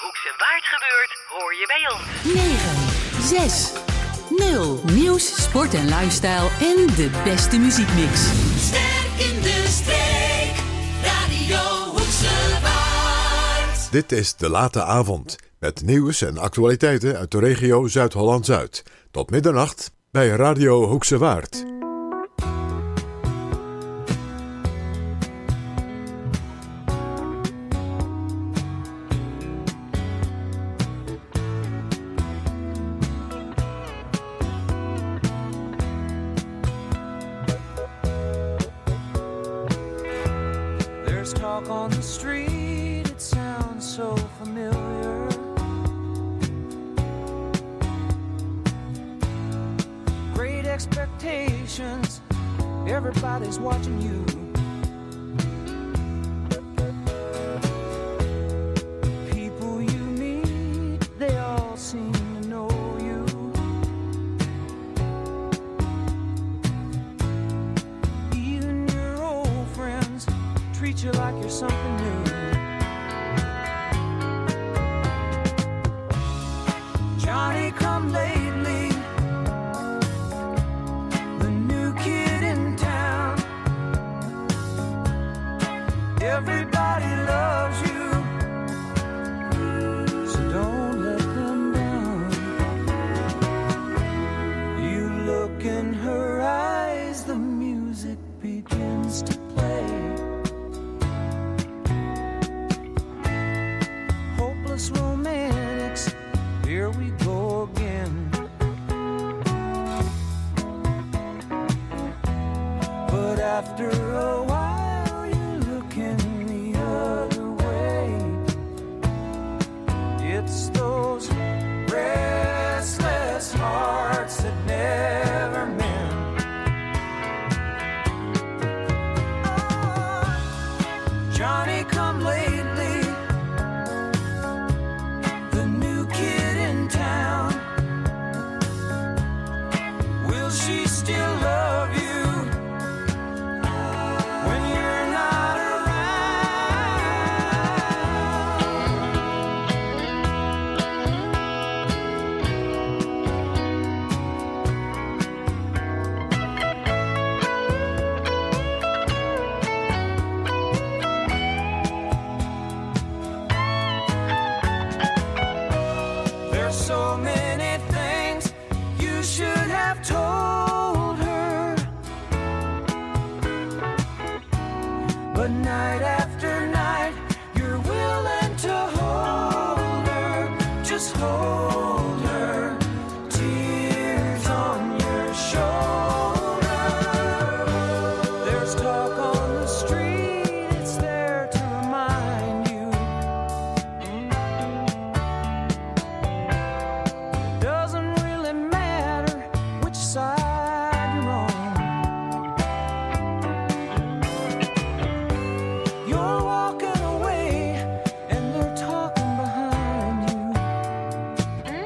Hoekse Waard gebeurt, hoor je bij ons. 9, 6, 0. Nieuws, sport en lifestyle en de beste muziekmix. Sterk in de streek, Radio Hoekse Waard. Dit is De Late Avond, met nieuws en actualiteiten uit de regio Zuid-Holland-Zuid. Tot middernacht bij Radio Hoekse Waard. Talk on the street, it sounds so familiar. Great expectations, everybody's watching you. People you meet, they all seem to know you. Even your old friends treat you like you're something new. Johnny come lately, the new kid in town. Everybody loves you, so don't let them down. You look in her eyes, the music begins to play. Romantics, here we go again. But after a while you're looking the other way. It's those restless hearts that never mend. Oh, Johnny come lately, she still love you when you're not around? There's so many things you should have told her, but night after night you're willing to hold her, just hold her, tears on your shoulder. There's talk on the street, it's there to remind you. Doesn't really matter which side you're on. You're walking away and they're talking behind you.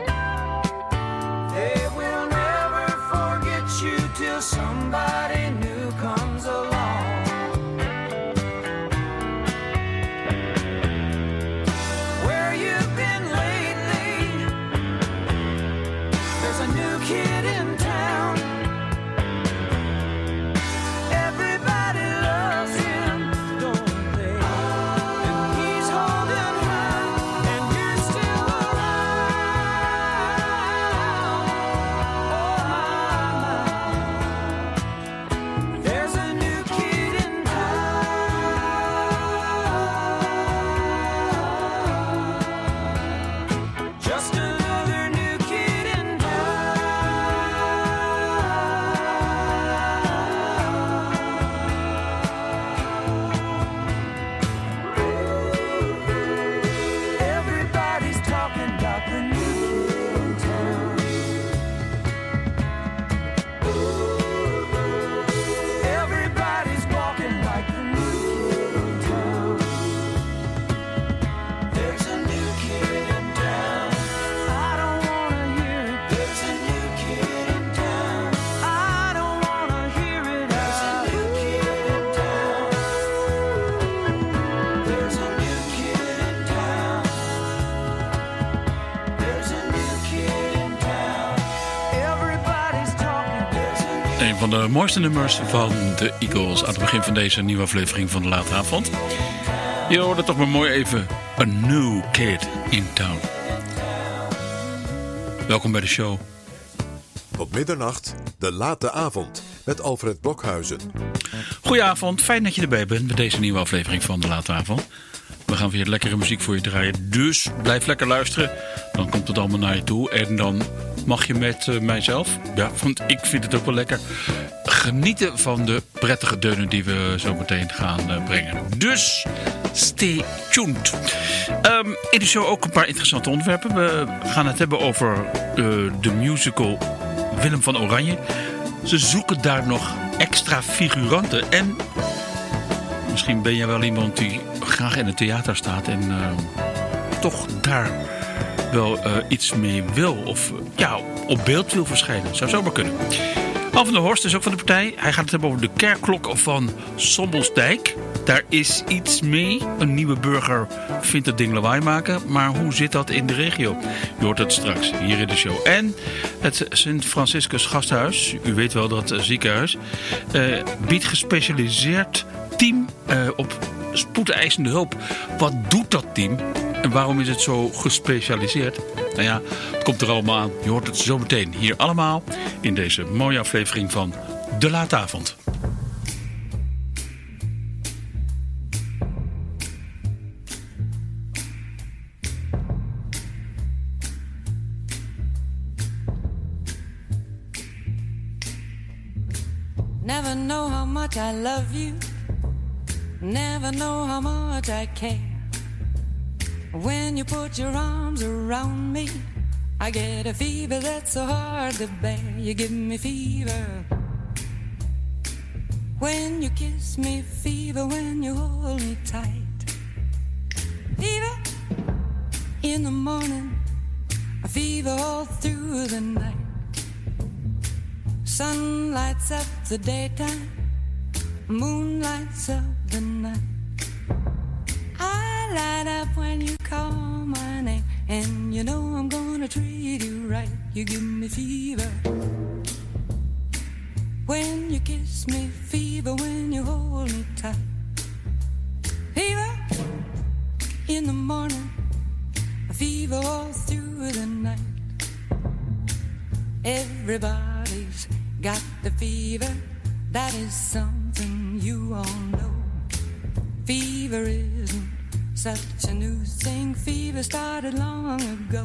Een van de mooiste nummers van de Eagles aan het begin van deze nieuwe aflevering van de Late Avond. Je hoorde toch maar mooi even A New Kid in Town. Welkom bij de show. Tot middernacht, de Late Avond met Alfred Blokhuizen. Goedenavond, fijn dat je erbij bent bij deze nieuwe aflevering van de Late Avond. We gaan weer lekkere muziek voor je draaien, dus blijf lekker luisteren. Dan komt het allemaal naar je toe en dan mag je met mijzelf, ja, want ik vind het ook wel lekker, genieten van de prettige deunen die we zo meteen gaan brengen. Dus stay tuned. In de show ook een paar interessante onderwerpen. We gaan het hebben over de musical Willem van Oranje. Ze zoeken daar nog extra figuranten en misschien ben je wel iemand die graag in het theater staat en toch daar wel iets mee wil of ja, op beeld wil verschijnen. Zou zomaar kunnen. Al van der Horst is ook van de partij. Hij gaat het hebben over de kerkklok van Sommelsdijk. Daar is iets mee. Een nieuwe burger vindt het ding lawaai maken. Maar hoe zit dat in de regio? Je hoort het straks hier in de show. En het Sint-Franciscus Gasthuis, u weet wel dat ziekenhuis, biedt gespecialiseerd team op spoedeisende hulp. Wat doet dat team? En waarom is het zo gespecialiseerd? Nou ja, het komt er allemaal aan. Je hoort het zo meteen hier allemaal in deze mooie aflevering van De Late Avond. Never know how much I love you. Never know how much I care. When you put your arms around me, I get a fever that's so hard to bear. You give me fever when you kiss me, fever when you hold me tight. Fever in the morning, a fever all through the night. Sun lights up the daytime, moon lights up the night. I light up when you call my name, and you know I'm gonna treat you right. You give me fever when you kiss me, fever when you hold me tight. Fever in the morning, a fever all through the night. Everybody's got the fever, that is something you all know. Fever isn't such a new thing, fever started long ago.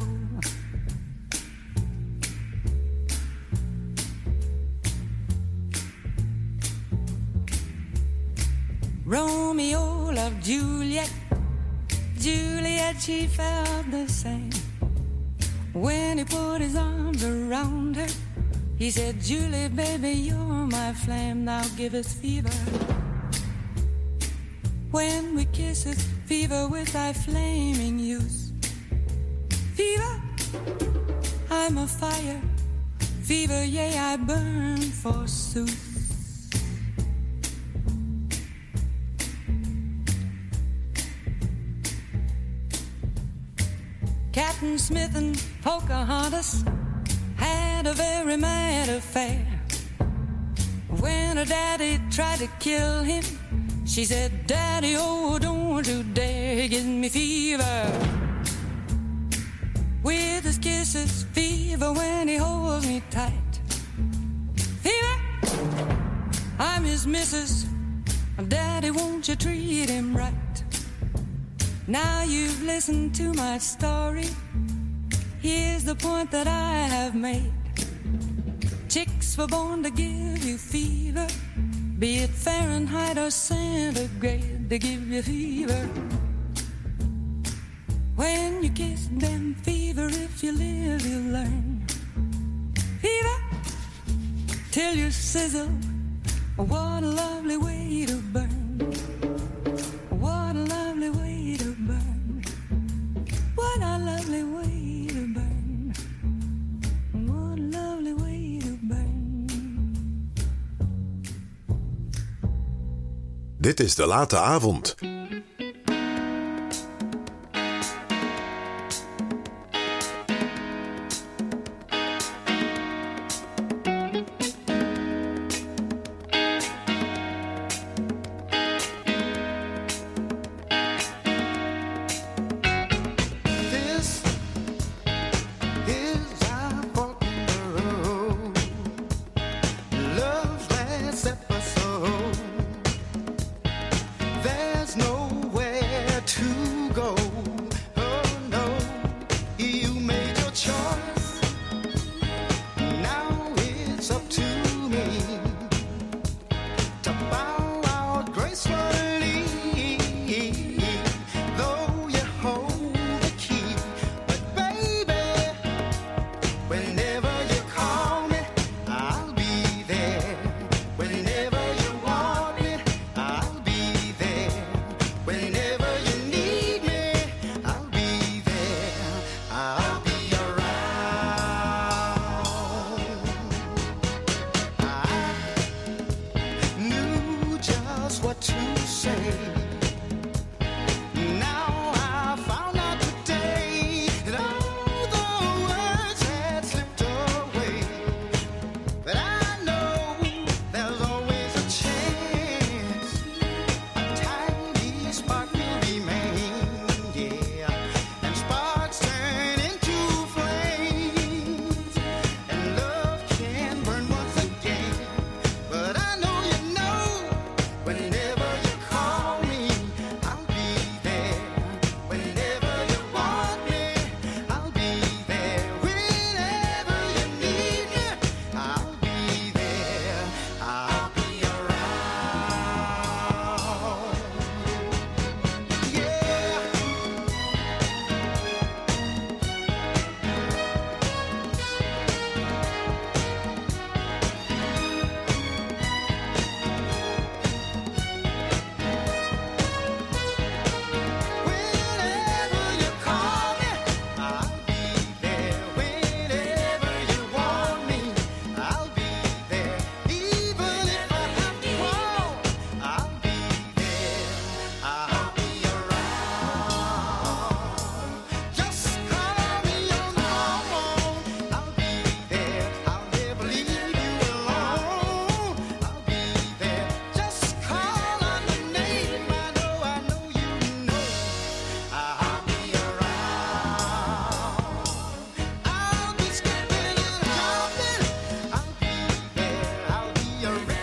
Romeo loved Juliet, Juliet, she felt the same. When he put his arms around her, he said, Julie, baby, you're my flame, now give us fever. When we kiss it, fever with thy flaming youth. Fever, I'm a fire. Fever, yea, I burn forsooth. Captain Smith and Pocahontas had a very mad affair. When her daddy tried to kill him, she said, Daddy, oh, don't you dare give me fever. With his kisses, fever when he holds me tight. Fever, I'm his missus. Daddy, won't you treat him right? Now you've listened to my story. Here's the point that I have made. Chicks were born to give you fever, be it Fahrenheit or centigrade, they give you fever. When you kiss them, fever, if you live, you learn. Fever, till you sizzle, what a lovely way to burn. What a lovely way to burn. What a lovely way to burn. What a lovely way to burn. Dit is De Late Avond.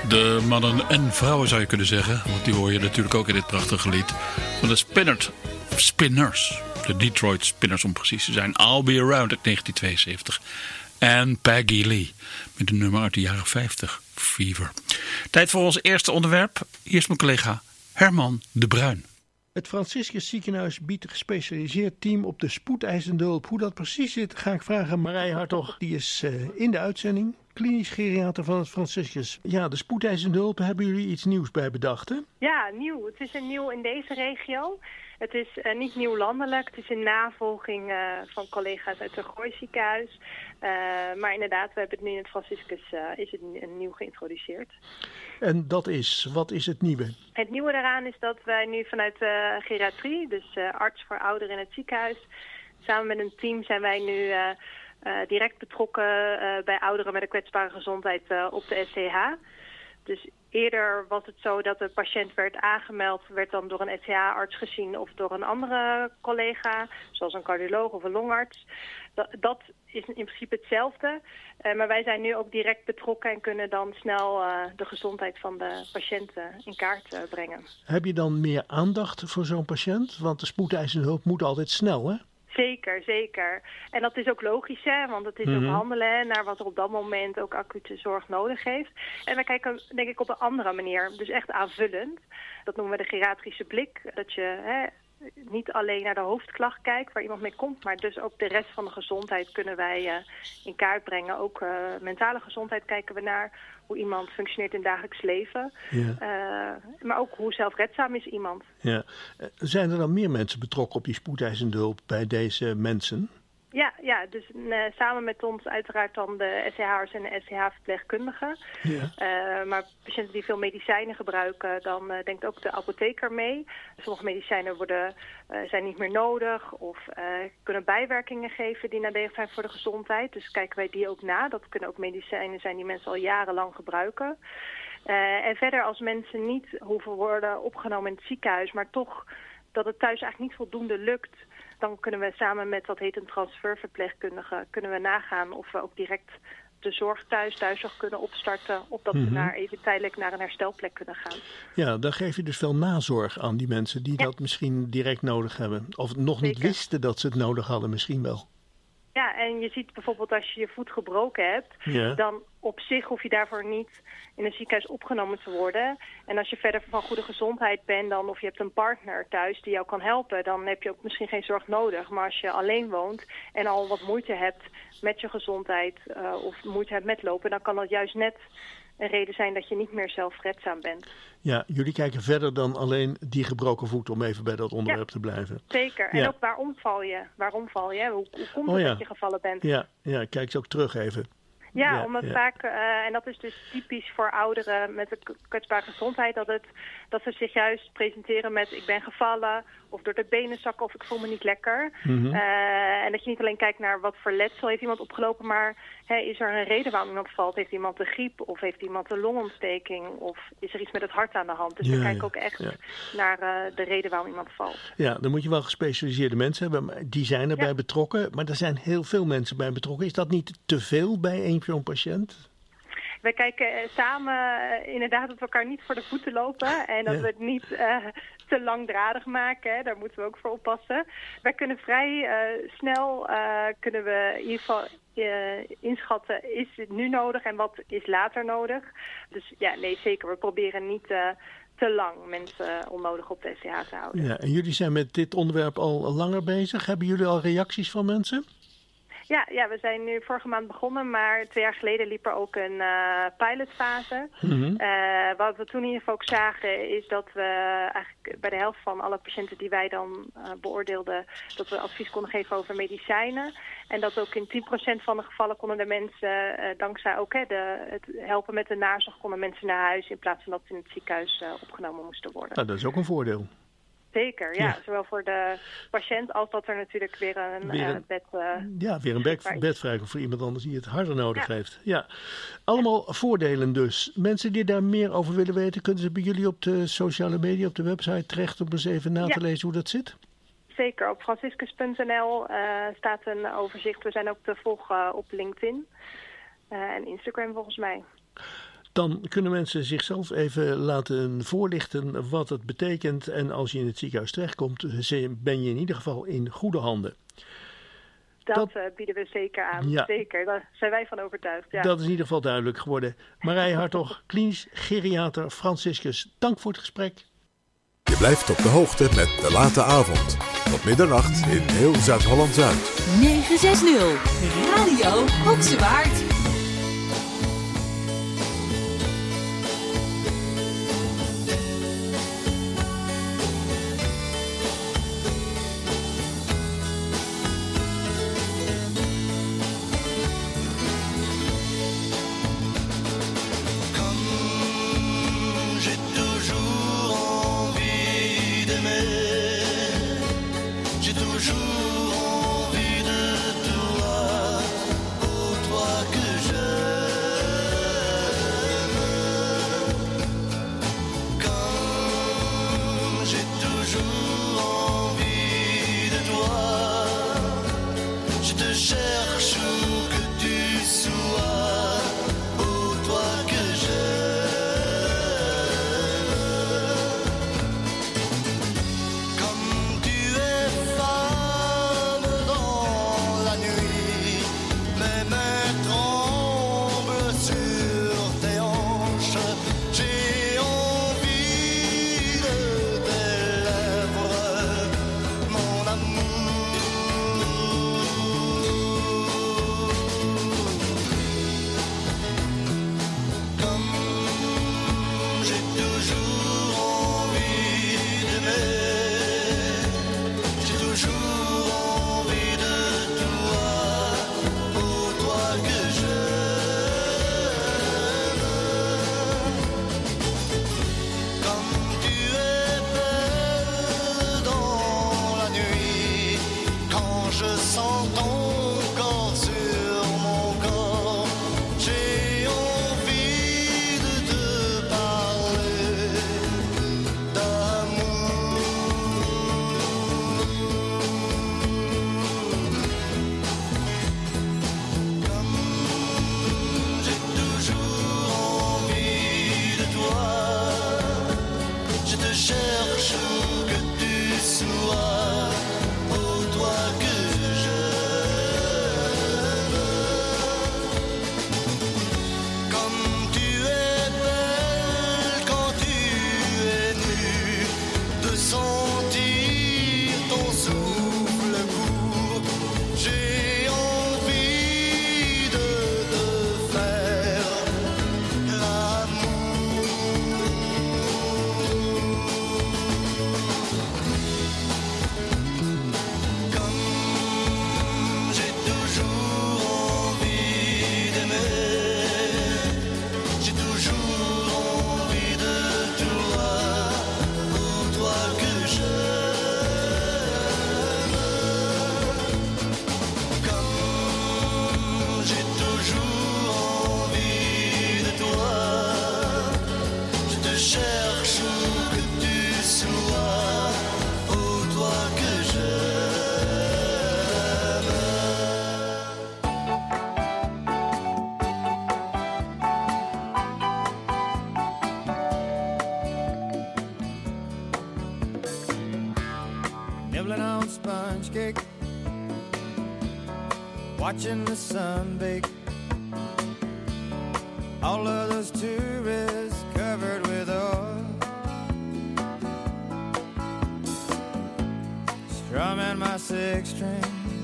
De mannen en vrouwen zou je kunnen zeggen. Want die hoor je natuurlijk ook in dit prachtige lied. Van de Spinners. De Detroit Spinners om precies te zijn. I'll Be Around uit 1972. En Peggy Lee. Met een nummer uit de jaren 50. Fever. Tijd voor ons eerste onderwerp. Hier is mijn collega Herman de Bruin. Het Franciscus Ziekenhuis biedt een gespecialiseerd team op de spoedeisende hulp. Hoe dat precies zit, ga ik vragen aan Marij Hartog. Die is in de uitzending. Klinisch geriater van het Franciscus. Ja, de spoedeisende hulp, hebben jullie iets nieuws bij bedacht, hè? Ja, nieuw. Het is een nieuw in deze regio. Het is niet nieuw landelijk. Het is in navolging van collega's uit het Gooi ziekenhuis. Maar inderdaad, we hebben het nu in het Franciscus is het nieuw geïntroduceerd. En dat is, wat is het nieuwe? Het nieuwe daaraan is dat wij nu vanuit geriatrie, dus arts voor ouderen in het ziekenhuis, samen met een team zijn wij nu direct betrokken bij ouderen met een kwetsbare gezondheid op de SCH. Dus eerder was het zo dat de patiënt werd aangemeld, werd dan door een SCH-arts gezien of door een andere collega, zoals een cardioloog of een longarts. Dat is in principe hetzelfde, maar wij zijn nu ook direct betrokken en kunnen dan snel de gezondheid van de patiënt in kaart brengen. Heb je dan meer aandacht voor zo'n patiënt? Want de spoedeisende hulp moet altijd snel, hè? Zeker, zeker. En dat is ook logisch, hè, want het is ook handelen naar wat er op dat moment ook acute zorg nodig heeft. En wij kijken, denk ik, op een andere manier, dus echt aanvullend. Dat noemen we de geriatrische blik, dat je niet alleen naar de hoofdklacht kijkt waar iemand mee komt, maar dus ook de rest van de gezondheid kunnen wij in kaart brengen. Ook mentale gezondheid kijken we naar, hoe iemand functioneert in het dagelijks leven. Ja. Maar ook hoe zelfredzaam is iemand. Ja. Zijn er dan meer mensen betrokken op die spoedeisende hulp bij deze mensen? Ja, dus samen met ons uiteraard dan de SCH'ers en de SCH-verpleegkundigen. Ja. Maar patiënten die veel medicijnen gebruiken, dan denkt ook de apotheker mee. Sommige medicijnen zijn niet meer nodig of kunnen bijwerkingen geven die nadelig zijn voor de gezondheid. Dus kijken wij die ook na. Dat kunnen ook medicijnen zijn die mensen al jarenlang gebruiken. En verder als mensen niet hoeven worden opgenomen in het ziekenhuis, maar toch dat het thuis eigenlijk niet voldoende lukt, dan kunnen we samen met wat heet een transferverpleegkundige kunnen we nagaan of we ook direct de zorg thuiszorg kunnen opstarten, opdat we even tijdelijk naar een herstelplek kunnen gaan. Ja, dan geef je dus veel nazorg aan die mensen die dat misschien direct nodig hebben. Of nog niet wisten dat ze het nodig hadden misschien wel. Ja, en je ziet bijvoorbeeld als je je voet gebroken hebt, dan op zich hoef je daarvoor niet in een ziekenhuis opgenomen te worden. En als je verder van goede gezondheid bent dan, of je hebt een partner thuis die jou kan helpen, dan heb je ook misschien geen zorg nodig. Maar als je alleen woont en al wat moeite hebt met je gezondheid of moeite hebt met lopen, dan kan dat juist net een reden zijn dat je niet meer zelfredzaam bent. Ja, jullie kijken verder dan alleen die gebroken voet, om even bij dat onderwerp te blijven. Zeker. En ook waarom val je? Hoe komt het dat je gevallen bent? Ja, kijk ze ook terug even. Ja, omdat vaak, en dat is dus typisch voor ouderen met een kwetsbare gezondheid, dat ze zich juist presenteren met ik ben gevallen, of door de benen zakken, of ik voel me niet lekker. En dat je niet alleen kijkt naar wat voor letsel heeft iemand opgelopen, maar is er een reden waarom iemand valt? Heeft iemand de griep, of heeft iemand een longontsteking, of is er iets met het hart aan de hand? Dus we kijken ook echt naar de reden waarom iemand valt. Ja, dan moet je wel gespecialiseerde mensen hebben, die zijn erbij betrokken, maar er zijn heel veel mensen bij betrokken. Is dat niet te veel bij zo'n patiënt? Wij kijken samen inderdaad dat we elkaar niet voor de voeten lopen en dat we het niet te langdradig maken. Hè. Daar moeten we ook voor oppassen. Wij kunnen vrij snel kunnen we in ieder geval inschatten, is het nu nodig en wat is later nodig. Dus ja, nee, zeker. We proberen niet te lang mensen onnodig op de SCH te houden. Ja, en jullie zijn met dit onderwerp al langer bezig. Hebben jullie al reacties van mensen? Ja, we zijn nu vorige maand begonnen, maar 2 jaar geleden liep er ook een pilotfase. Wat we toen in ieder geval ook zagen is dat we eigenlijk bij de helft van alle patiënten die wij dan beoordeelden, dat we advies konden geven over medicijnen. En dat ook in 10% van de gevallen konden de mensen, dankzij ook het helpen met de nazorg, konden mensen naar huis in plaats van dat ze in het ziekenhuis opgenomen moesten worden. Nou, dat is ook een voordeel. Zeker, ja. Zowel voor de patiënt als dat er natuurlijk weer een bed... weer een bed vrij voor iemand anders die het harder nodig heeft. Ja. Allemaal voordelen dus. Mensen die daar meer over willen weten, kunnen ze bij jullie op de sociale media, op de website terecht om eens even na te lezen hoe dat zit? Zeker, op franciscus.nl staat een overzicht. We zijn ook te volgen op LinkedIn en Instagram volgens mij. Dan kunnen mensen zichzelf even laten voorlichten wat het betekent. En als je in het ziekenhuis terechtkomt, ben je in ieder geval in goede handen. Dat bieden we zeker aan. Ja. Zeker, daar zijn wij van overtuigd. Ja. Dat is in ieder geval duidelijk geworden. Marije Hartog, klinisch geriater Franciscus, dank voor het gesprek. Je blijft op de hoogte met De Late Avond. Tot middernacht in heel Zuid-Holland-Zuid. 960 Radio Hoekse Waard. J'ai toujours envie de toi, oh toi que watching the sun bake. All of those tourists covered with oil, strumming my six string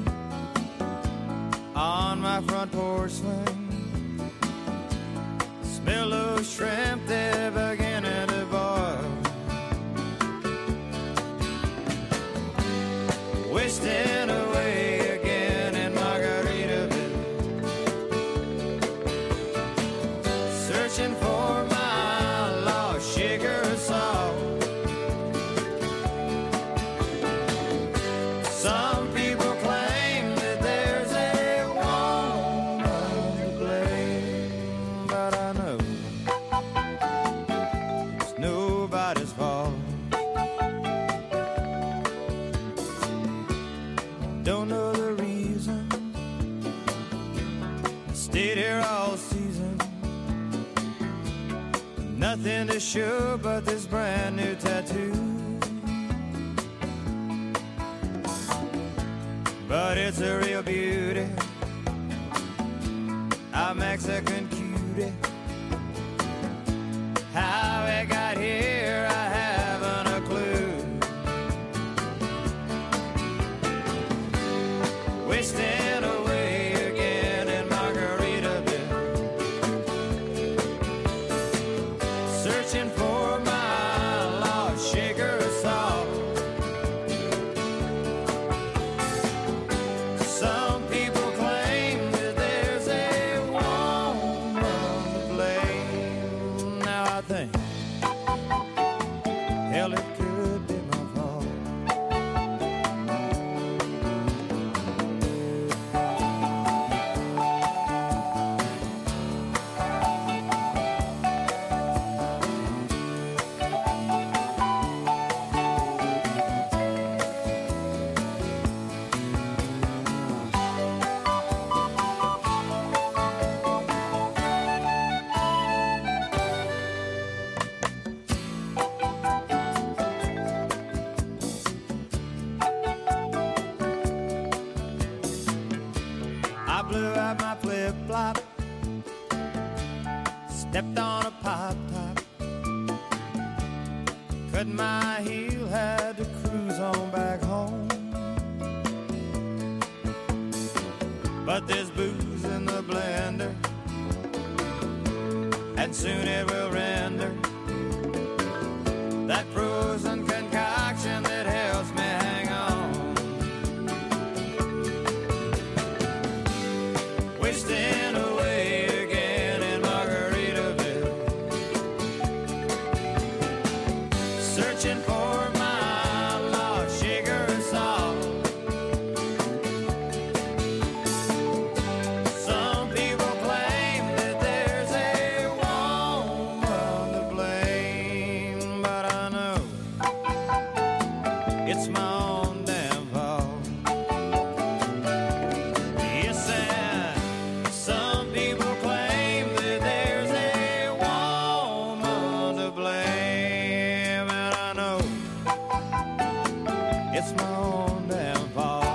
on my front porch swing. Smell those shrimp, they're beginning to boil. Wasting away again in Margaritaville, searching for my lost sugar and salt. Some people claim that there's a woman to blame, but I know it's nobody's fault. Don't know the reason, stayed here all season. nothing to show but this brand new tattoo. But it's a real beauty, a Mexican cutie. How it got here, I haven't a clue. Wasting away again in Margaritaville, searching for my lost shaker of salt. Some people claim that there's a woman to blame. Now I think, hell, it could be my fault. I blew out my flip-flop, stepped on a pop-top, cut my heel, had to cruise on back home. But there's booze in the blender, and soon it will render that frozen concoction that helps me hang on. Wasting away again in Margaritaville, searching for my lost sugar and salt. Some people claim that there's a woman to blame, but I know it's my own damn fault. Yes, and some people claim that there's a woman to blame, and I know it's my own damn fault.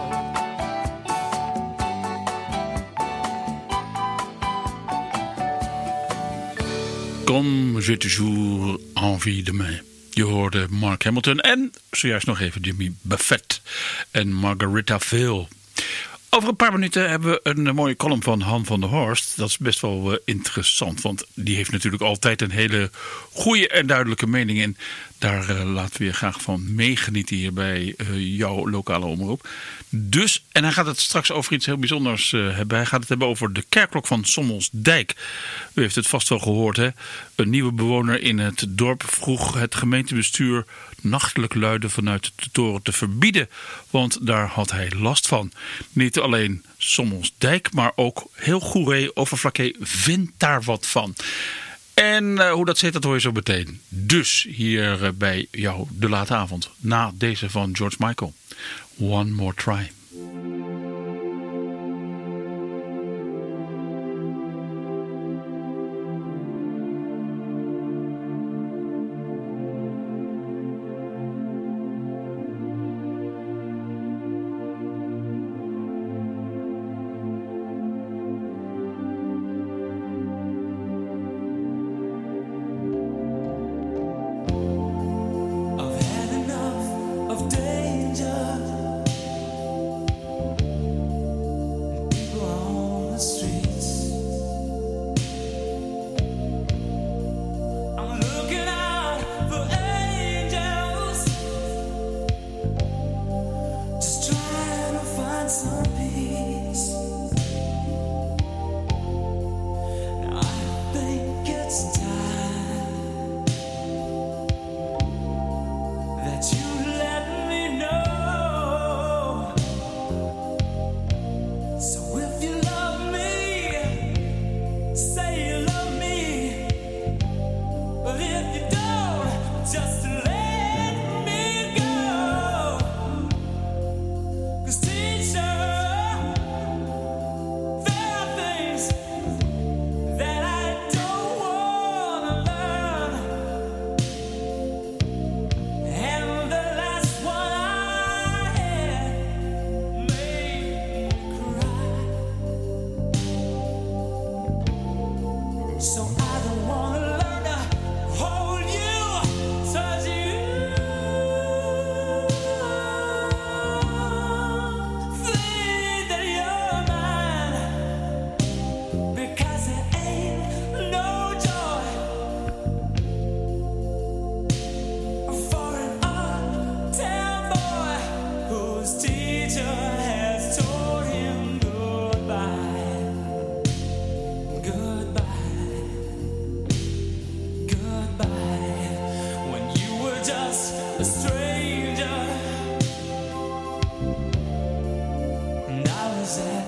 Comme j'ai toujours envie de me. Je hoorde Mark Hamilton en zojuist nog even Jimmy Buffett en Margaritaville. Over een paar minuten hebben we een mooie column van Han van der Horst. Dat is best wel interessant, want die heeft natuurlijk altijd een hele goede en duidelijke mening. En daar laten we je graag van meegenieten hier bij jouw lokale omroep. Dus, en hij gaat het straks over iets heel bijzonders hebben. Hij gaat het hebben over de kerkklok van Sommelsdijk. U heeft het vast wel gehoord, hè? Een nieuwe bewoner in het dorp vroeg het gemeentebestuur nachtelijk luiden vanuit de toren te verbieden, want daar had hij last van. Niet alleen Sommelsdijk, maar ook heel Goeree, Overflakkee vindt daar wat van. En hoe dat zit, dat hoor je zo meteen. Dus hier bij jou de late avond, na deze van George Michael. One More Try. I've had enough of danger.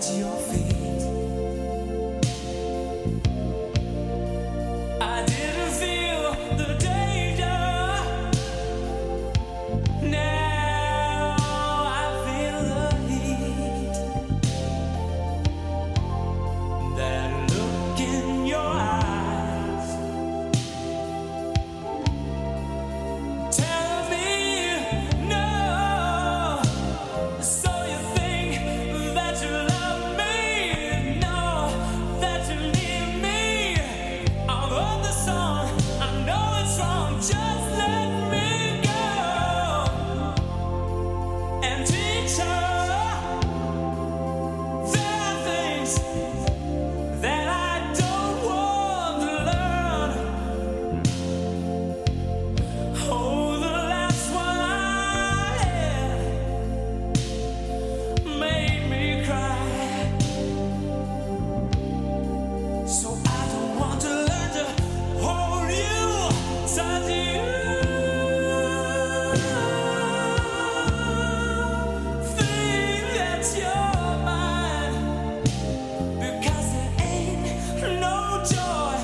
at your feet. I didn't feel the danger. Now I feel the heat. That look in your eyes. Tell me no. So you think that you love me? No, that you need me. I've heard the song, I know it's wrong. Just let me go and teach her. There are things that I don't want to learn. Oh, the last one I had made me cry. So I don't want to learn to hold you, touch you. Think that you're mine, because there ain't no joy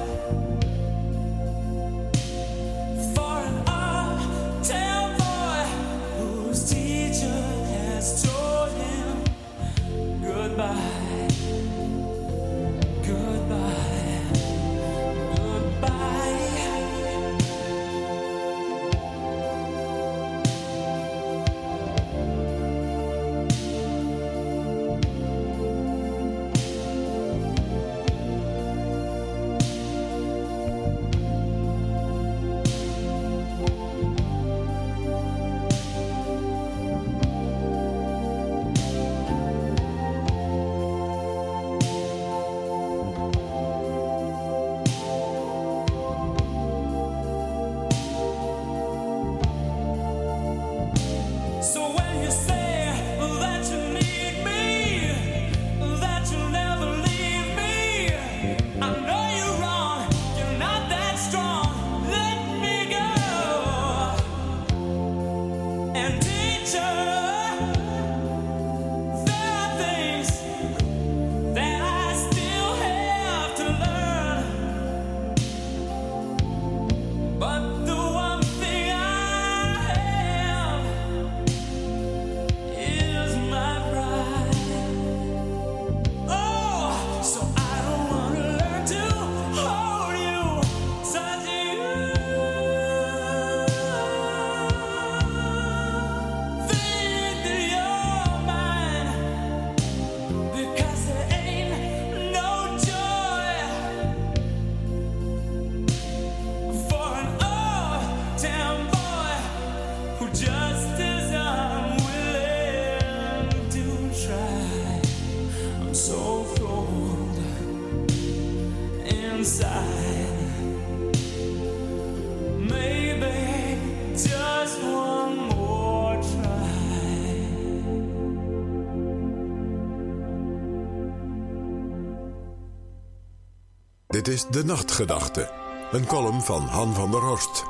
for an uptown boy whose teacher has told him goodbye, goodbye, goodbye. So when you say that you need me, that you'll never leave me, I know you're wrong, you're not that strong. Let me go and teach her. There are things that I still have to learn, but the one thing I have is my pride. Oh, so I don't want to learn to hold you, touch you. Think that you're mine, because there ain't no joy for an uptown boy who just is unwilling to try. I'm so cold inside. Maybe just one more try. Dit is De Nachtgedachte, een column van Han van der Horst.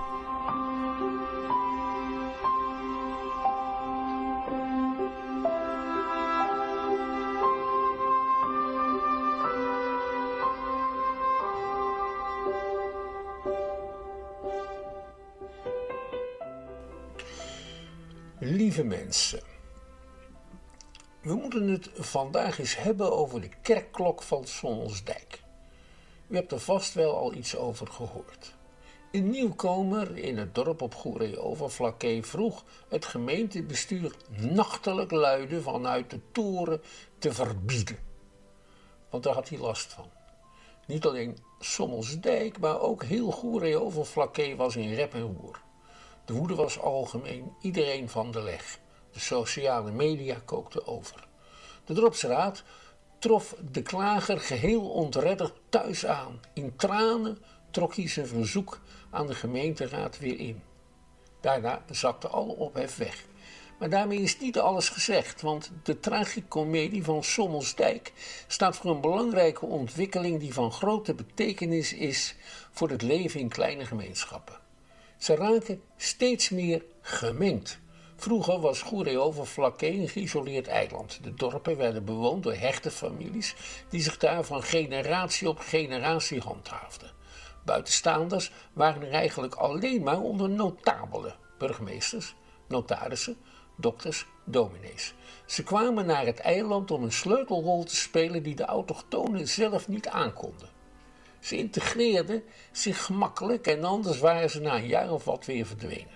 Lieve mensen, we moeten het vandaag eens hebben over de kerkklok van Sommelsdijk. U hebt er vast wel al iets over gehoord. Een nieuwkomer in het dorp op Goeree-Overflakkee vroeg het gemeentebestuur nachtelijk luiden vanuit de toren te verbieden. Want daar had hij last van. Niet alleen Sommelsdijk, maar ook heel Goeree-Overflakkee was in rep en roer. De woede was algemeen, iedereen van de leg. De sociale media kookten over. De dorpsraad trof de klager geheel ontredderd thuis aan. In tranen trok hij zijn verzoek aan de gemeenteraad weer in. Daarna zakte alle ophef weg. Maar daarmee is niet alles gezegd, want de tragicomedie van Sommelsdijk staat voor een belangrijke ontwikkeling die van grote betekenis is voor het leven in kleine gemeenschappen. Ze raken steeds meer gemengd. Vroeger was Goeree-Overflakkee een geïsoleerd eiland. De dorpen werden bewoond door hechte families die zich daar van generatie op generatie handhaafden. Buitenstaanders waren er eigenlijk alleen maar onder notabelen, burgemeesters, notarissen, dokters, dominees. Ze kwamen naar het eiland om een sleutelrol te spelen die de autochtonen zelf niet aankonden. Ze integreerden zich gemakkelijk en anders waren ze na een jaar of wat weer verdwenen.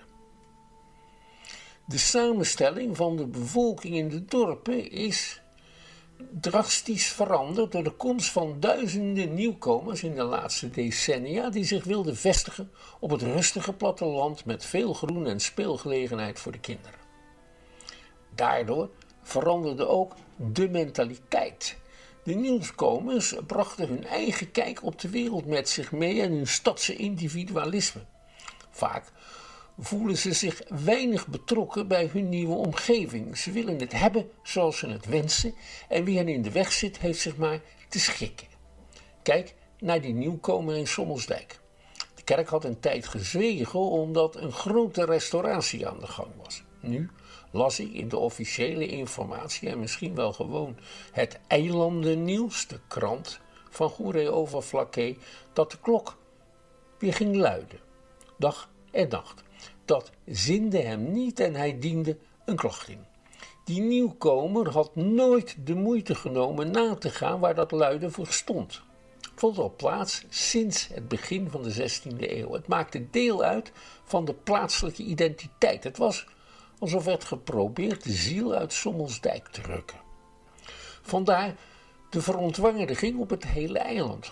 De samenstelling van de bevolking in de dorpen is drastisch veranderd door de komst van duizenden nieuwkomers in de laatste decennia die zich wilden vestigen op het rustige platteland met veel groen en speelgelegenheid voor de kinderen. Daardoor veranderde ook de mentaliteit. De nieuwkomers brachten hun eigen kijk op de wereld met zich mee en hun stadse individualisme. Vaak voelen ze zich weinig betrokken bij hun nieuwe omgeving. Ze willen het hebben zoals ze het wensen en wie hen in de weg zit heeft zich maar te schikken. Kijk naar die nieuwkomer in Sommelsdijk. De kerk had een tijd gezwegen omdat een grote restauratie aan de gang was. Nu las ik in de officiële informatie en misschien wel gewoon het Eilandennieuws, de krant van Goeree-Overflakkee, dat de klok weer ging luiden, dag en nacht. Dat zinde hem niet en hij diende een klacht in. Die nieuwkomer had nooit de moeite genomen na te gaan waar dat luiden voor stond. Het vond al plaats sinds het begin van de 16e eeuw. Het maakte deel uit van de plaatselijke identiteit. Het was alsof werd geprobeerd de ziel uit Sommelsdijk te rukken. Vandaar de verontwaardiging op het hele eiland.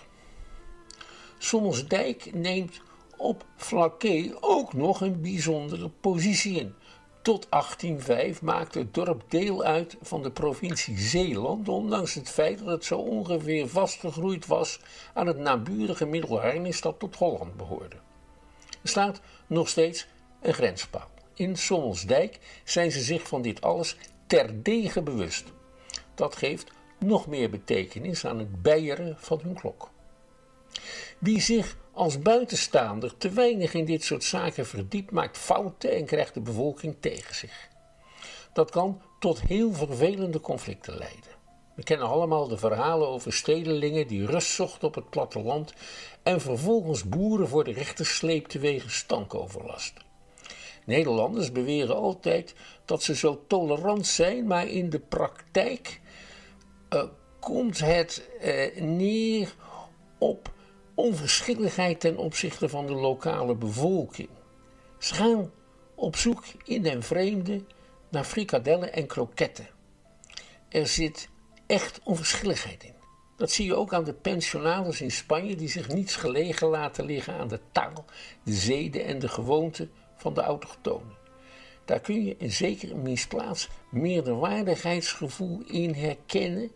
Sommelsdijk neemt op Flakkee ook nog een bijzondere positie in. Tot 1805 maakte het dorp deel uit van de provincie Zeeland, ondanks het feit dat het zo ongeveer vastgegroeid was aan het naburige Middelharnis dat tot Holland behoorde. Er staat nog steeds een grenspaal. In Sommelsdijk zijn ze zich van dit alles terdege bewust. Dat geeft nog meer betekenis aan het beieren van hun klok. Wie zich als buitenstaander te weinig in dit soort zaken verdiept, maakt fouten en krijgt de bevolking tegen zich. Dat kan tot heel vervelende conflicten leiden. We kennen allemaal de verhalen over stedelingen die rust zochten op het platteland en vervolgens boeren voor de rechter sleepten wegens stankoverlast. Nederlanders beweren altijd dat ze zo tolerant zijn, maar in de praktijk komt het neer op onverschilligheid ten opzichte van de lokale bevolking. Ze gaan op zoek in den vreemde naar frikadellen en kroketten. Er zit echt onverschilligheid in. Dat zie je ook aan de pensionados in Spanje die zich niets gelegen laten liggen aan de taal, de zeden en de gewoonten van de autochtonen. Daar kun je een zeker misplaatst meerderwaardigheidsgevoel in herkennen.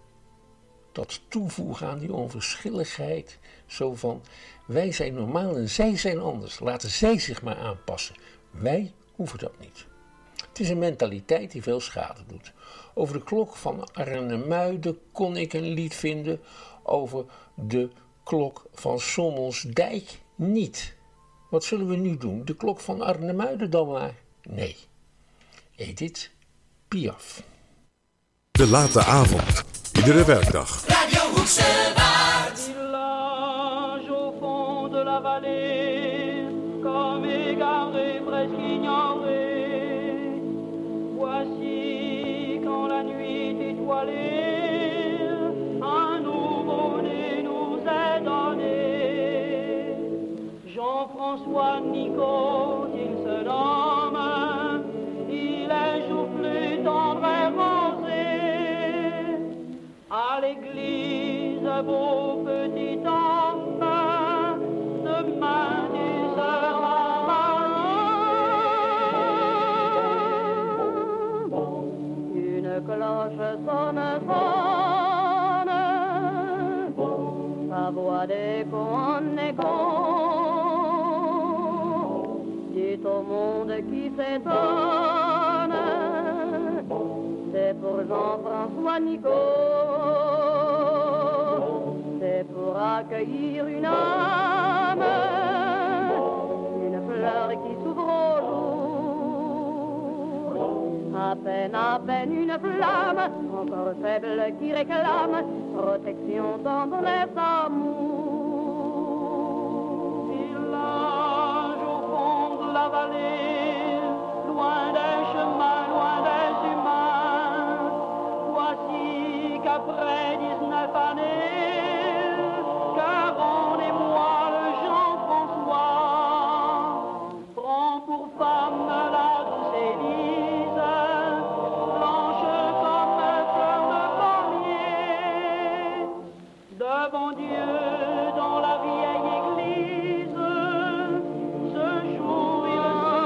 Dat toevoegen aan die onverschilligheid, zo van wij zijn normaal en zij zijn anders. Laten zij zich maar aanpassen. Wij hoeven dat niet. Het is een mentaliteit die veel schade doet. Over de klok van Arnhemuiden kon ik een lied vinden. Over de klok van Sommelsdijk niet. Wat zullen we nu doen? De klok van Arnhemuiden dan maar? Nee. Edith Piaf. De late avond. Iedere werkdag. Radio Hoeksewaard. Village au fond de la vallée, comme égaré, presque ignoré. Voici quand la nuit étoilée, un nouveau-né nous est donné. Jean-François Nico, il se nomme, il est joufflu, tendre et rosé. À l'église, beau petit homme, demain tu seras marin. Une cloche sonne, sonne, sa voix d'écho en écho. Dit au monde qui s'étonne, c'est pour Jean-François Nico. C'est pour accueillir une âme, une fleur qui s'ouvre au jour, à peine une flamme, encore faible qui réclame protection, tendresse, amour. Village au fond de la vallée, loin des chemins, loin des humains, voici qu'après 19 années, Caron et moi, le Jean-François, prend pour femme la douce Élise, blanche comme fleur de pommier, devant Dieu dans la vieille église, ce jour il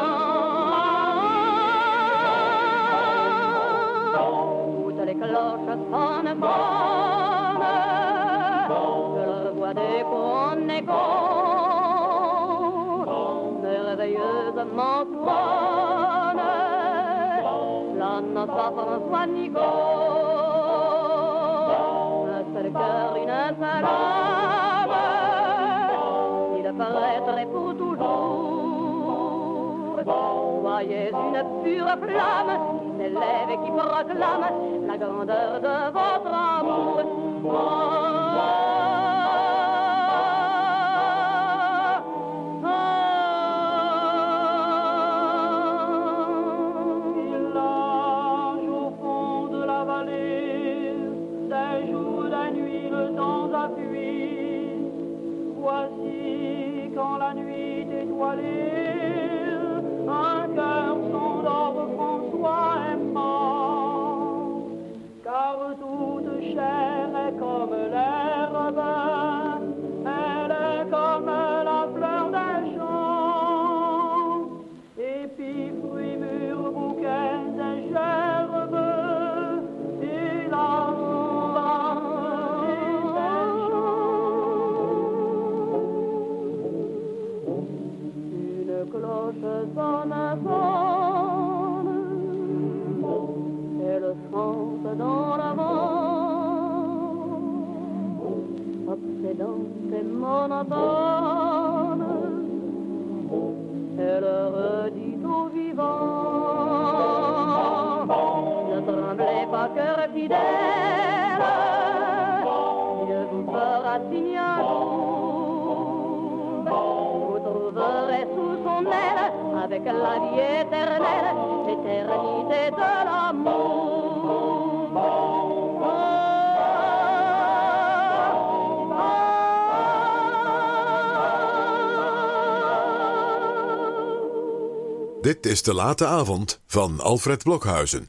toutes les cloches sonnent bonnes, que leur voix des couronnes échonne, merveilleusement sonne la noce à François Nicole. Un seul cœur, une seule âme, il paraîtrait pour toujours. Soyez une pure flamme qui s'élève et qui proclame la grandeur de votre amour. Village au fond de la vallée, des jours, des nuits, le temps appuie. Voici quand la nuit étoilée, un cœur s'endort, François aimant, car toute chair est comme l'herbe, elle est comme la fleur des champs, épis, fruits, mûrs, bouquets et gerbes, et la Une cloche sonne, sonne, elle chante dans la vent, obsédante et monotone, elle redit aux vivants, ne tremblez pas, cœur fidèle, Dieu vous fera signe un jour, vous trouverez sous son aile, avec la vie éternelle, l'éternité de l'amour. Dit is De Late Avond van Alfred Blokhuizen.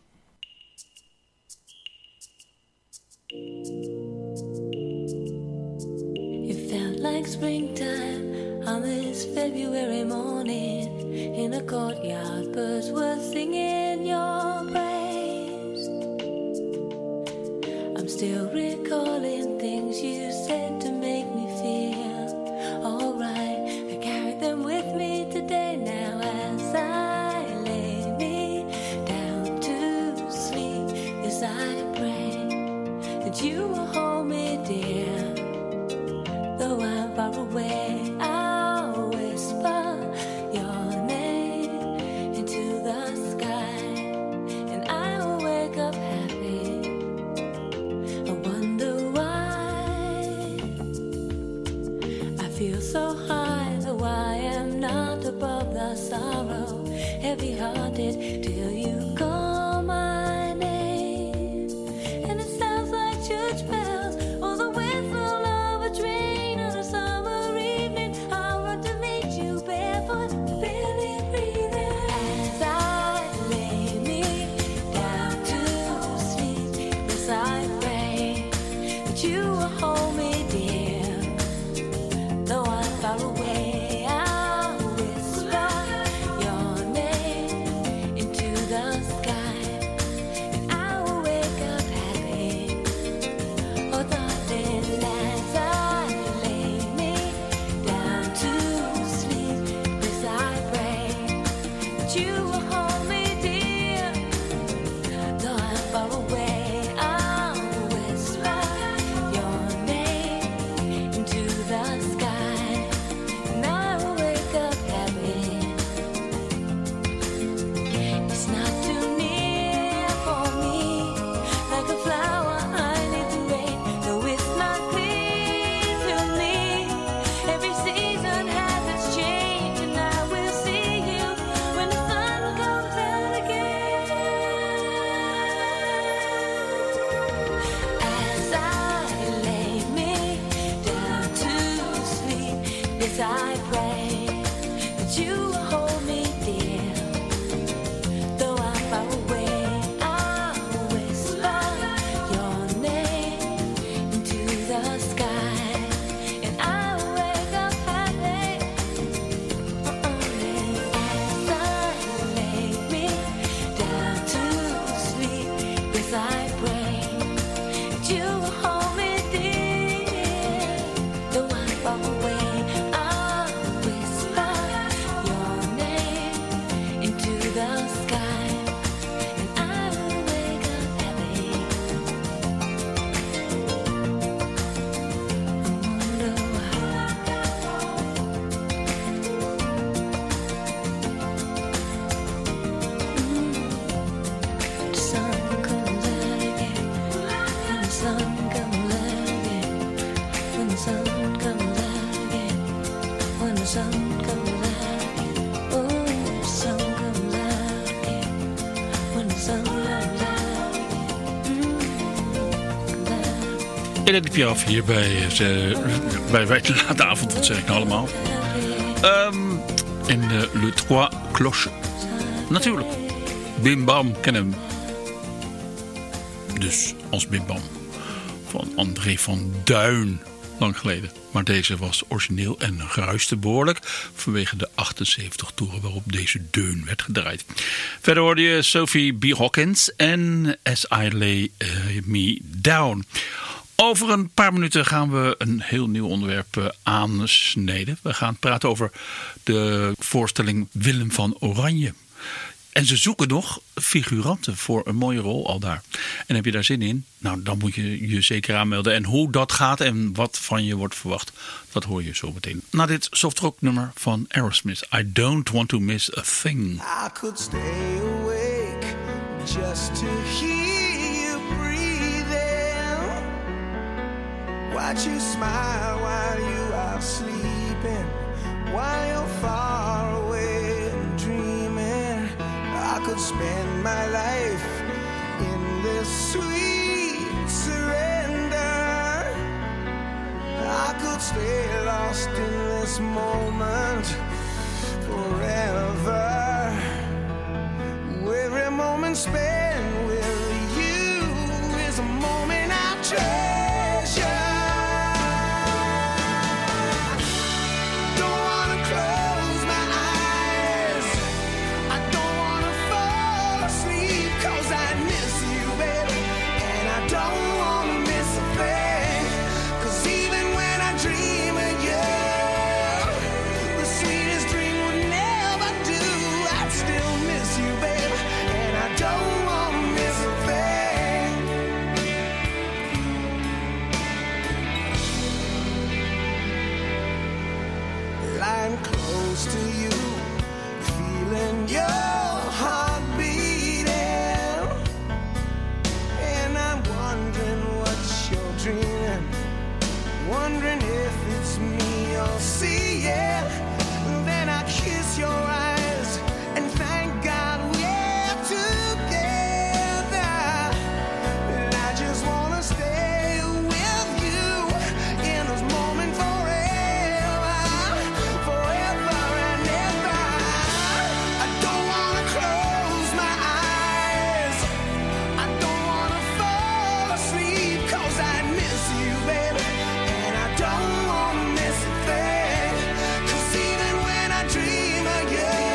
It felt like springtime on this February morning. In a courtyard, birds were singing your praise. I'm still recalling things you said to make me feel alright. I carry them with me today now as I lay me down to sleep. As I pray that you will hold me dear, though I'm far away. I'll whisper your name into the sky, and I will wake up happy. I wonder why I feel so high, though I am not above the sorrow. Heavy-hearted till you call my name, and it sounds like church bells or the whistle of a train on a summer evening. I'll run to meet you barefoot, barely breathing. As I lay me down to sleep, yes, I pray that you will hold me dear, though I'm far away. I'll whisper your name into the sky, and I will wake up happy. Oh, darling, as I lay me down to sleep, yes, I pray that you will hold me dear, though I'm far away. I'll whisper your name Edith Piaf hier bij de late avond, wat zeg ik nou allemaal? In Le Trois Cloches. Natuurlijk. Bim Bam, ken hem. Dus als Bim Bam. Van André van Duin. Lang geleden. Maar deze was origineel en geruiste behoorlijk vanwege de 78 toeren waarop deze deun werd gedraaid. Verder hoorde je Sophie B. Hawkins en As I Lay Me Down. Over een paar minuten gaan we een heel nieuw onderwerp aansnijden. We gaan praten over de voorstelling Willem van Oranje. En ze zoeken nog figuranten voor een mooie rol al daar. En heb je daar zin in? Nou, dan moet je je zeker aanmelden. En hoe dat gaat en wat van je wordt verwacht, dat hoor je zo meteen. Na dit softrock nummer van Aerosmith. I don't want to miss a thing. I could stay awake just to hear you breathing. Watch you smile while you are sleeping. While you're far away and dreaming. I could spend my life in this sweet surrender. I could stay lost in this moment forever. Every moment spent with you is a moment I treasure. To you, feeling your heart beating, and I'm wondering what you're dreaming, wondering if it's me you're seeing. Then I kiss your eyes and thank God we're together. And I just wanna stay with you in this moment forever, forever. Don't want to miss a thing, 'cause even when I dream of you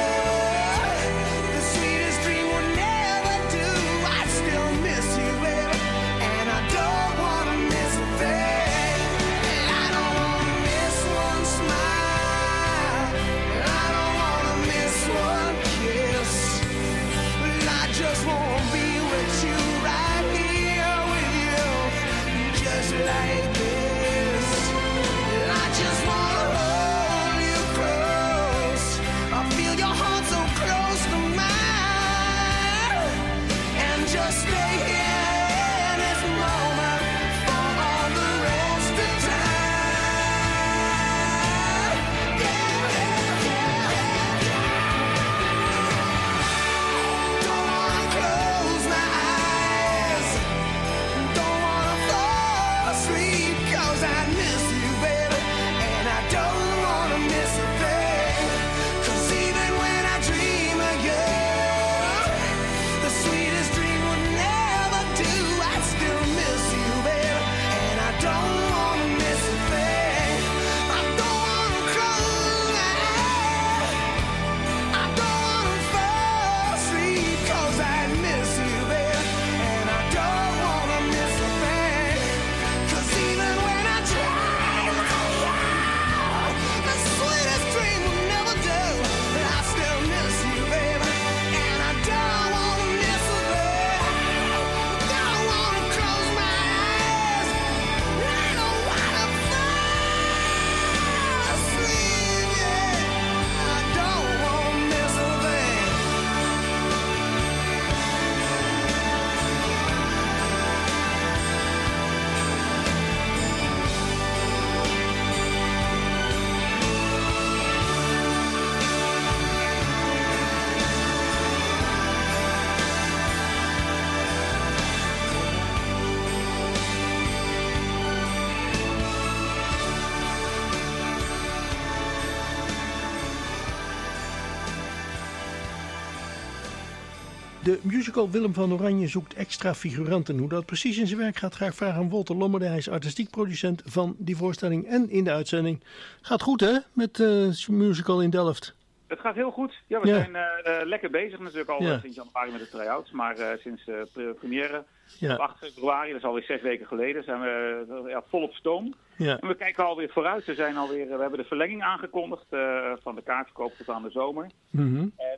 De musical Willem van Oranje zoekt extra figuranten. Hoe dat precies in zijn werk gaat, ga ik vragen aan Walter Lommerde. Hij is artistiek producent van die voorstelling en in de uitzending. Gaat goed hè, met de musical in Delft? Het gaat heel goed. Ja, we zijn lekker bezig natuurlijk al sinds januari met de try-outs. Maar sinds de première op 8 februari, dat is alweer 6 weken geleden, zijn we volop stoom. Ja. En we kijken alweer vooruit. We hebben de verlenging aangekondigd van de kaartverkoop tot aan de zomer. Mm-hmm. En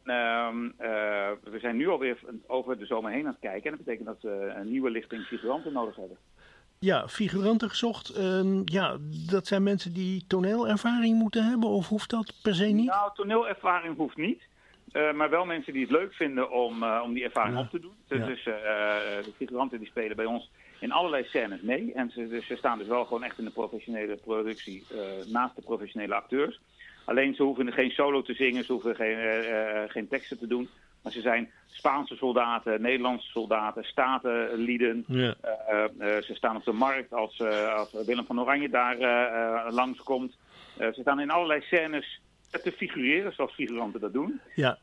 we zijn nu alweer over de zomer heen aan het kijken. En dat betekent dat we een nieuwe lichting figuranten nodig hebben. Ja, figuranten gezocht. Dat zijn mensen die toneelervaring moeten hebben, of hoeft dat per se niet? Nou, toneelervaring hoeft niet. Maar wel mensen die het leuk vinden om die ervaring op te doen. Dus de figuranten die spelen bij ons in allerlei scènes mee. En ze staan dus wel gewoon echt in de professionele productie naast de professionele acteurs. Alleen ze hoeven geen solo te zingen, ze hoeven geen teksten te doen. Maar ze zijn Spaanse soldaten, Nederlandse soldaten, statenlieden. Ja. Ze staan op de markt als Willem van Oranje daar langskomt. Ze staan in allerlei scènes te figureren, zoals figuranten dat doen. Ja.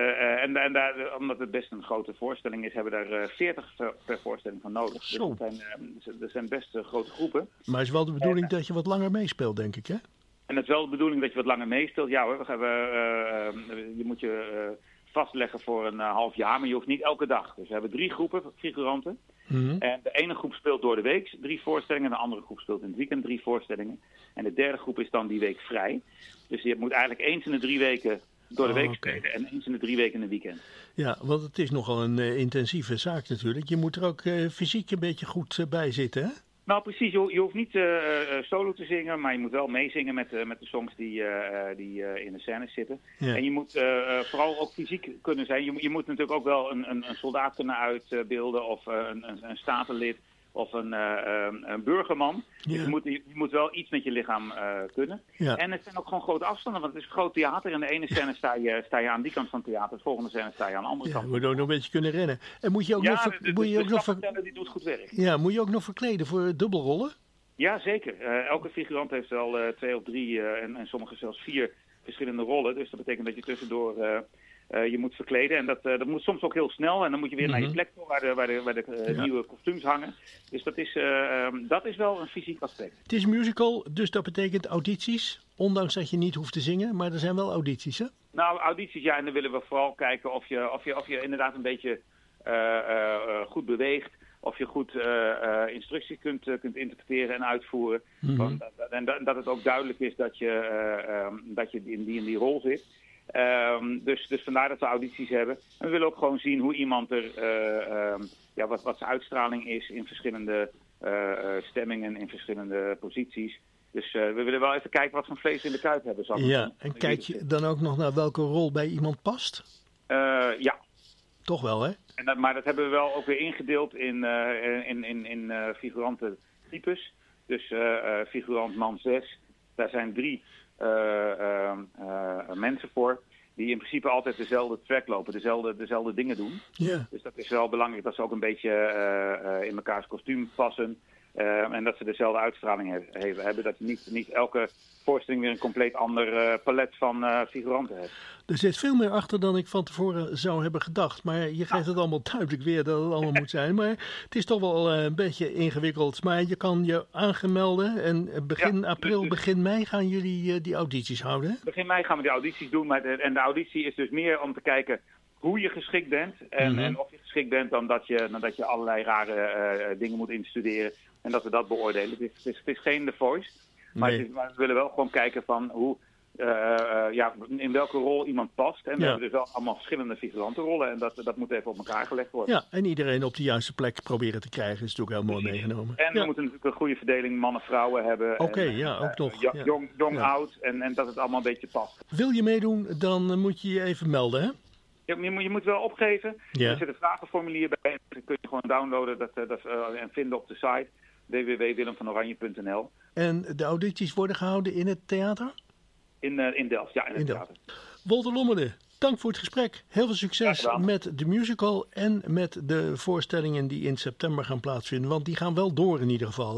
Omdat het best een grote voorstelling is, hebben we daar 40 per voorstelling van nodig. Zo. Dus dat zijn best grote groepen. Maar het is wel de bedoeling dat je wat langer meespeelt, denk ik, hè? En het is wel de bedoeling dat je wat langer meespeelt. Ja hoor, je moet je vastleggen voor een half jaar, maar je hoeft niet elke dag. Dus we hebben 3 groepen figuranten. Mm-hmm. En de ene groep speelt door de week 3 voorstellingen. De andere groep speelt in het weekend 3 voorstellingen. En de derde groep is dan die week vrij. Dus je moet eigenlijk eens in de 3 weken door de week spelen en eens in de 3 weken in het weekend. Ja, want het is nogal een intensieve zaak natuurlijk. Je moet er ook fysiek een beetje goed bij zitten, hè? Nou precies, je hoeft niet solo te zingen, maar je moet wel meezingen met de songs die in de scènes zitten. Ja. En je moet vooral ook fysiek kunnen zijn. Je moet natuurlijk ook wel een soldaat kunnen uitbeelden of een statenlid of een burgerman. Ja. Je moet wel iets met je lichaam kunnen. Ja. En het zijn ook gewoon grote afstanden, want het is een groot theater. In de ene scène sta je aan die kant van het theater, de volgende scène sta je aan de andere kant. Je moet ook nog een beetje kunnen rennen. En moet je ook die doet goed werk. Ja, moet je ook nog verkleden voor dubbelrollen? Ja, zeker. Elke figurant heeft wel 2 of 3 en sommige zelfs 4 verschillende rollen. Dus dat betekent dat je tussendoor je moet verkleden. En dat moet soms ook heel snel. En dan moet je weer naar je plek toe waar de nieuwe kostuums hangen. Dus dat is wel een fysiek aspect. Het is een musical, dus dat betekent audities. Ondanks dat je niet hoeft te zingen, maar er zijn wel audities, hè? Nou, audities, ja. En dan willen we vooral kijken of je inderdaad een beetje goed beweegt. Of je goed instructies kunt interpreteren en uitvoeren. Mm-hmm. En dat het ook duidelijk is dat je in die rol zit. Dus vandaar dat we audities hebben. En we willen ook gewoon zien hoe iemand wat zijn uitstraling is in verschillende stemmingen, in verschillende posities. Dus we willen wel even kijken wat voor vlees in de kuip hebben. Ja, en kijk je dan ook nog naar welke rol bij iemand past? Ja. Toch wel, hè? Maar dat hebben we wel ook weer ingedeeld in figurantentypes. Dus figurant man 6, daar zijn 3 mensen voor die in principe altijd dezelfde track lopen, dezelfde dingen doen. Yeah. Dus dat is wel belangrijk dat ze ook een beetje in mekaars kostuum passen. En dat ze dezelfde uitstraling hebben. Dat je niet elke voorstelling weer een compleet ander palet van figuranten hebt. Er zit veel meer achter dan ik van tevoren zou hebben gedacht. Maar je geeft het allemaal duidelijk weer dat het allemaal moet zijn. Maar het is toch wel een beetje ingewikkeld. Maar je kan je aangemelden. En begin april, begin mei gaan jullie die audities houden. Hè? Begin mei gaan we die audities doen. En de auditie is dus meer om te kijken hoe je geschikt bent. En of je geschikt bent dan dat je allerlei rare dingen moet instuderen. En dat we dat beoordelen. Het is geen The Voice. Maar we willen wel gewoon kijken van hoe, in welke rol iemand past. En we hebben dus wel allemaal verschillende figurantenrollen. En dat moet even op elkaar gelegd worden. Ja, en iedereen op de juiste plek proberen te krijgen. is natuurlijk heel mooi meegenomen. En we moeten natuurlijk een goede verdeling mannen-vrouwen hebben. Oké, ook nog. Jong, oud. En dat het allemaal een beetje past. Wil je meedoen, dan moet je je even melden, hè? Je moet wel opgeven. Er zit een vragenformulier bij. Dat kun je gewoon downloaden en vinden op de site www.willemvanoranje.nl. En de audities worden gehouden in het theater? In Delft, ja, in het theater. Walter Lommerde, dank voor het gesprek. Heel veel succes met de musical en met de voorstellingen die in september gaan plaatsvinden. Want die gaan wel door in ieder geval, hè?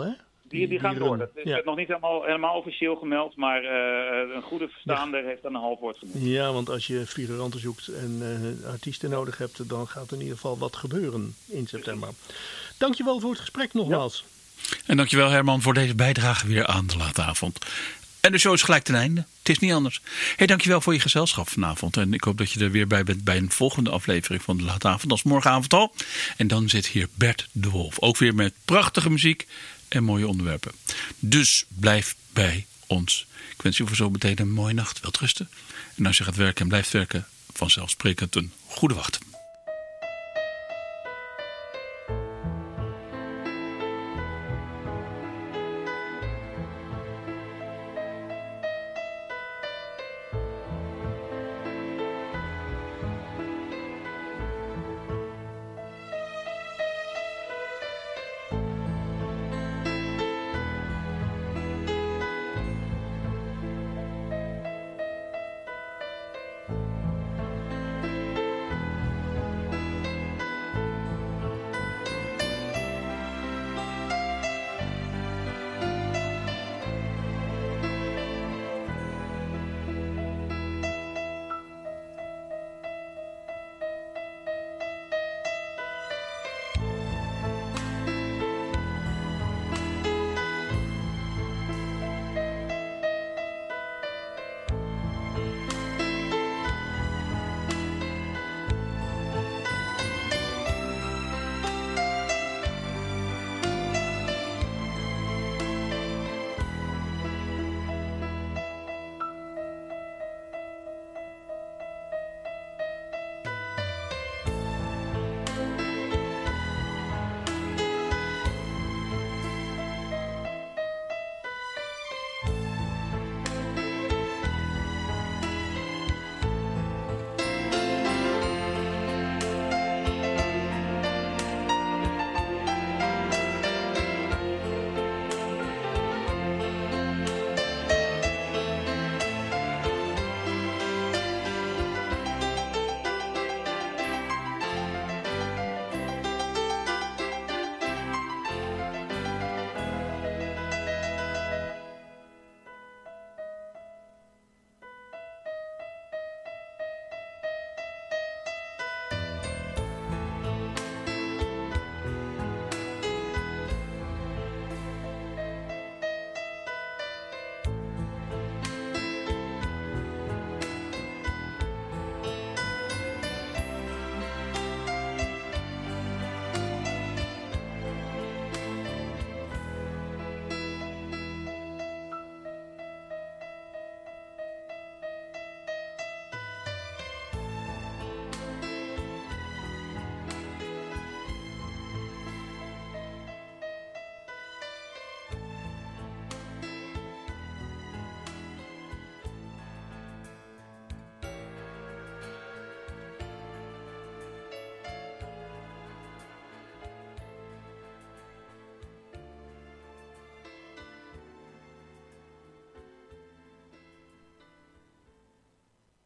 Die gaan door. Dat is nog niet helemaal officieel gemeld, maar een goede verstaander heeft dan een half woord gemeld. Ja, want als je figuranten zoekt en artiesten nodig hebt, dan gaat er in ieder geval wat gebeuren in september. Dankjewel voor het gesprek nogmaals. Ja. En dankjewel Herman voor deze bijdrage weer aan de late avond. En de show is gelijk ten einde. Het is niet anders. Hey, dankjewel voor je gezelschap vanavond. En ik hoop dat je er weer bij bent bij een volgende aflevering van de late avond. Dat is morgenavond al. En dan zit hier Bert de Wolf. Ook weer met prachtige muziek en mooie onderwerpen. Dus blijf bij ons. Ik wens je voor zo meteen een mooie nacht. Welterusten. En als je gaat werken en blijft werken, vanzelfsprekend een goede wacht.